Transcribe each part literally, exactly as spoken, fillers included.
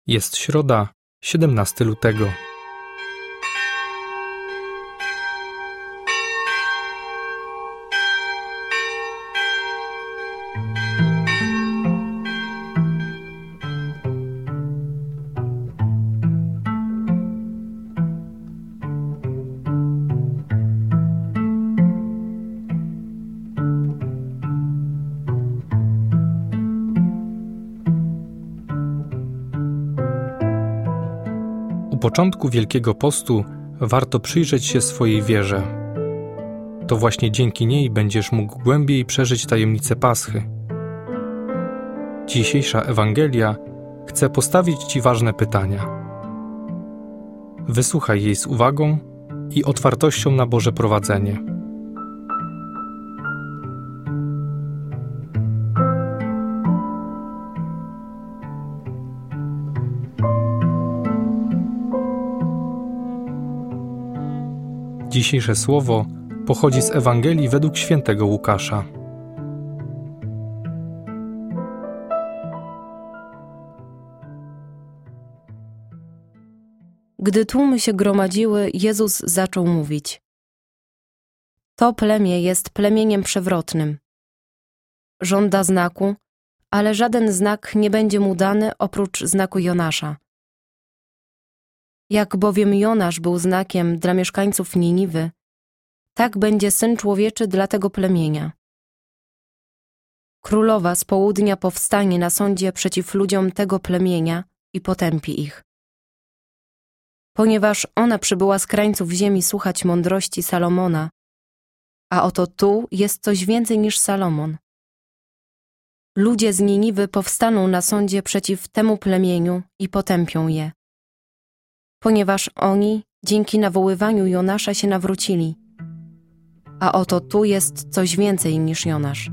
Jest środa, siedemnastego lutego. U początku Wielkiego Postu warto przyjrzeć się swojej wierze. To właśnie dzięki niej będziesz mógł głębiej przeżyć tajemnicę Paschy. Dzisiejsza Ewangelia chce postawić Ci ważne pytania. Wysłuchaj jej z uwagą i otwartością na Boże prowadzenie. Dzisiejsze słowo pochodzi z Ewangelii według świętego Łukasza. Gdy tłumy się gromadziły, Jezus zaczął mówić: To plemię jest plemieniem przewrotnym. Żąda znaku, ale żaden znak nie będzie mu dany oprócz znaku Jonasza. Jak bowiem Jonasz był znakiem dla mieszkańców Niniwy, tak będzie Syn Człowieczy dla tego plemienia. Królowa z południa powstanie na sądzie przeciw ludziom tego plemienia i potępi ich. Ponieważ ona przybyła z krańców ziemi słuchać mądrości Salomona, a oto tu jest coś więcej niż Salomon. Ludzie z Niniwy powstaną na sądzie przeciw temu plemieniu i potępią je. Ponieważ oni dzięki nawoływaniu Jonasza się nawrócili, a oto tu jest coś więcej niż Jonasz.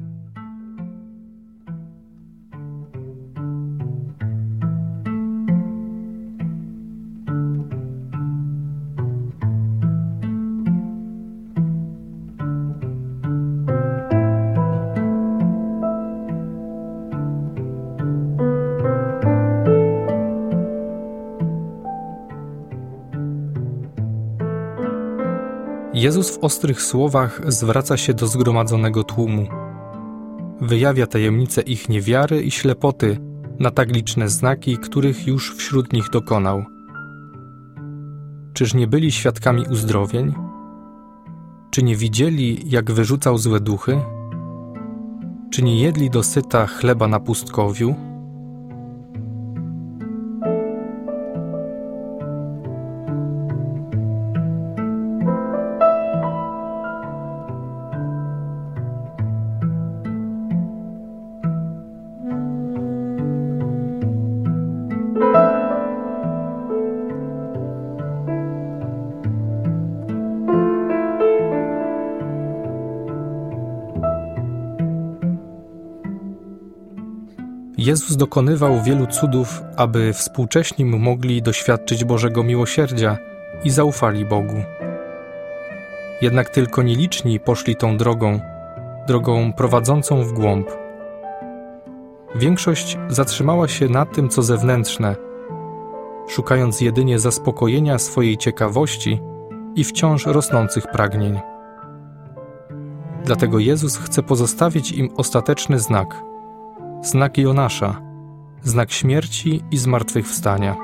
Jezus w ostrych słowach zwraca się do zgromadzonego tłumu. Wyjawia tajemnicę ich niewiary i ślepoty na tak liczne znaki, których już wśród nich dokonał. Czyż nie byli świadkami uzdrowień? Czy nie widzieli, jak wyrzucał złe duchy? Czy nie jedli dosyta chleba na pustkowiu? Jezus dokonywał wielu cudów, aby współcześni mu mogli doświadczyć Bożego miłosierdzia i zaufali Bogu. Jednak tylko nieliczni poszli tą drogą, drogą prowadzącą w głąb. Większość zatrzymała się na tym, co zewnętrzne, szukając jedynie zaspokojenia swojej ciekawości i wciąż rosnących pragnień. Dlatego Jezus chce pozostawić im ostateczny znak, znak Jonasza, znak śmierci i zmartwychwstania.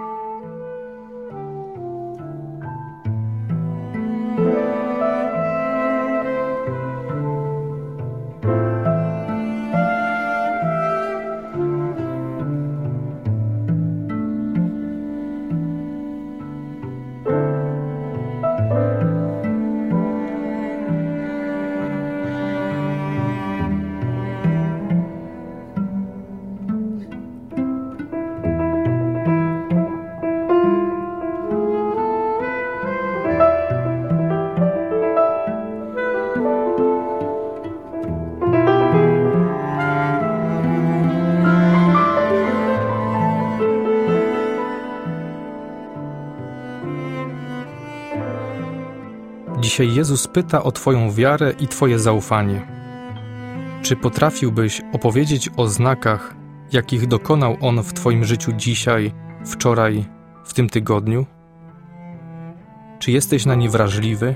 Dzisiaj Jezus pyta o Twoją wiarę i Twoje zaufanie. Czy potrafiłbyś opowiedzieć o znakach, jakich dokonał On w Twoim życiu dzisiaj wczoraj, w tym tygodniu? Czy jesteś na nie wrażliwy?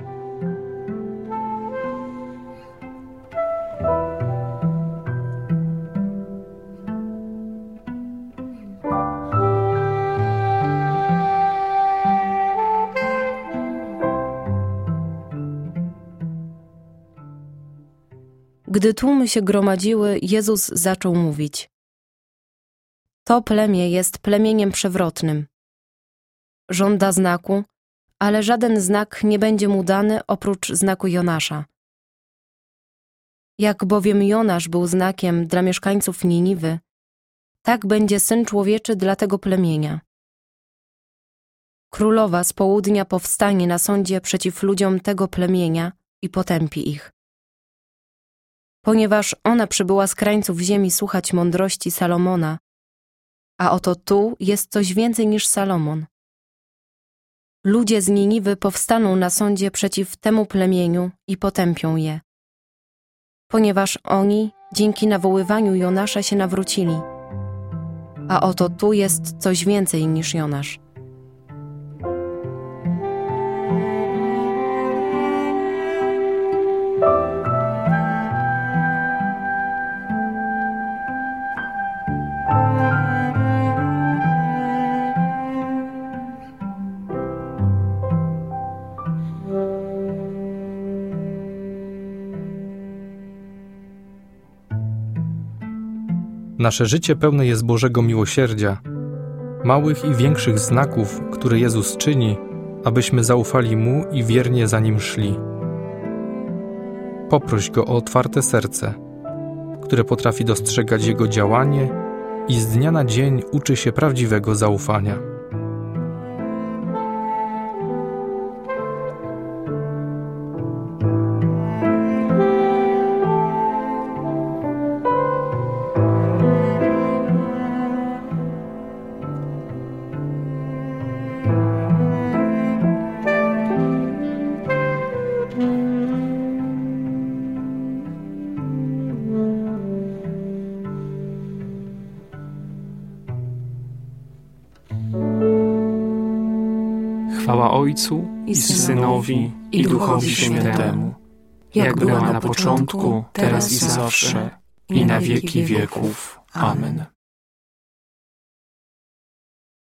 Gdy tłumy się gromadziły, Jezus zaczął mówić: To plemię jest plemieniem przewrotnym. Żąda znaku, ale żaden znak nie będzie mu dany oprócz znaku Jonasza. Jak bowiem Jonasz był znakiem dla mieszkańców Niniwy, tak będzie Syn Człowieczy dla tego plemienia. Królowa z południa powstanie na sądzie przeciw ludziom tego plemienia i potępi ich. Ponieważ ona przybyła z krańców ziemi słuchać mądrości Salomona, a oto tu jest coś więcej niż Salomon. Ludzie z Niniwy powstaną na sądzie przeciw temu plemieniu i potępią je, ponieważ oni dzięki nawoływaniu Jonasza się nawrócili, a oto tu jest coś więcej niż Jonasz. Nasze życie pełne jest Bożego miłosierdzia, małych i większych znaków, które Jezus czyni, abyśmy zaufali Mu i wiernie za Nim szli. Poproś Go o otwarte serce, które potrafi dostrzegać Jego działanie i z dnia na dzień uczy się prawdziwego zaufania. Chwała Ojcu i Synowi i Duchowi Świętemu, jak była na początku, teraz i zawsze, i na wieki wieków. Amen.